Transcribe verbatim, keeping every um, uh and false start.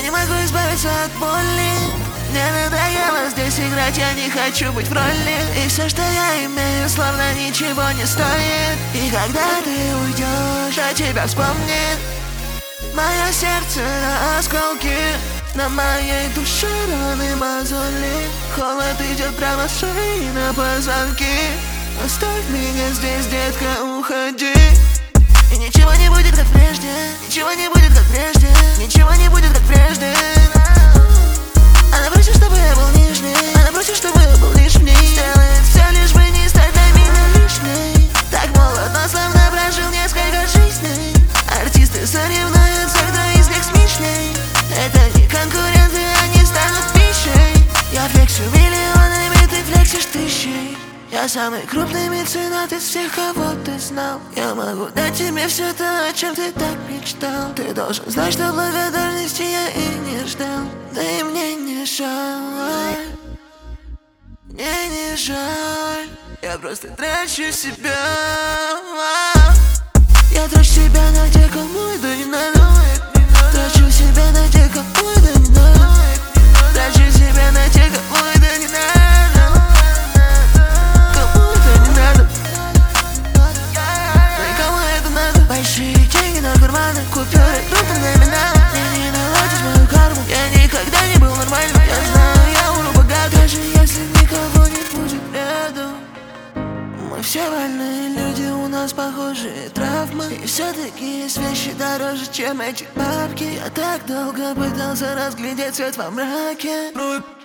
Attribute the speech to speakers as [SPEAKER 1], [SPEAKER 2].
[SPEAKER 1] не могу избавиться от боли. Мне надоело здесь играть, я не хочу быть в роли. И все, что я имею, словно ничего не стоит. И когда ты уйдешь, а тебя вспомнит мое сердце на осколки. На моей душе раны мозоли. Холод идет прямо с шеи на позвонки. Оставь меня здесь, детка, уходи. И ничего не будет, как прежде. Ничего не будет, как прежде. Ничего не будет, как прежде. Она просит, чтобы я был нежней. Она просит, чтобы я был лишней. Сделает все, лишь бы не стать для меня лишней. Так молод, но словно прожил несколько жизней. Артисты соревнуются, кто из них смешней. Это не конкуренты, они станут пищей. Я флексю миллионами, ты флексишь тысячей. Я самый крупный меценат из всех, кого ты знал. Я могу дать тебе все то, о чем ты так мечтал. Ты должен знать, что благодарности я и не ждал. Да и мне не жаль, мне не жаль. Я просто трачу себя. Я трачу себя на тех, кому это не надо. Трачу себя на тех, кому это не надо. Трачу себя на тех, кому это не надо. Большие деньги на карманы, купюры, крупные номина. Мне не наладить мою карму, я никогда не был нормальным. Я знаю, я умру богат, даже если никого не будет рядом. Мы все больные люди, у нас похожие травмы. И все-таки есть вещи дороже, чем эти бабки. Я так долго пытался разглядеть свет во мраке.